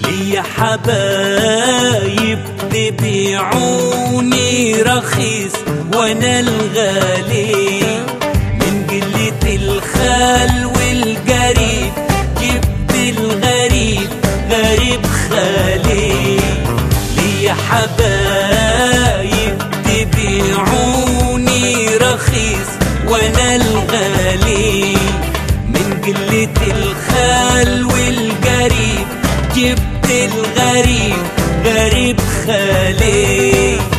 ليا حبايب بيبيعوني رخيص وانا الغالي، من قلة الخال والقريب جبت الغريب غريب خالي. ليا حبايب بيبيعوني رخيص وانا الغالي، من قلة الخال والقريب جبت الغريب غريب خالي.